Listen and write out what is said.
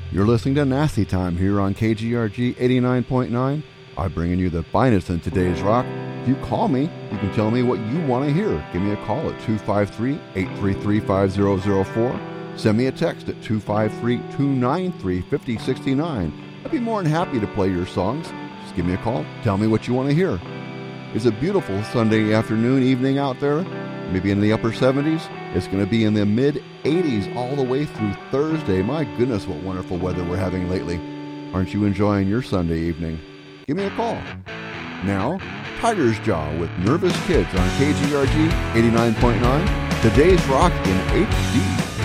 You're listening to Nasty Time here on KGRG 89.9. I'm bringing you the finest in today's rock. If you call me, you can tell me what you want to hear. Give me a call at 253-833-5004. Send me a text at 253-293-5069. I'd be more than happy to play your songs. Just give me a call. Tell me what you want to hear. It's a beautiful Sunday afternoon, evening out there. Maybe in the upper 70s. It's going to be in the mid-80s all the way through Thursday. My goodness, what wonderful weather we're having lately. Aren't you enjoying your Sunday evening? Give me a call. Now, Tiger's Jaw with Nervous Kids on KGRG 89.9. Today's rock in HD.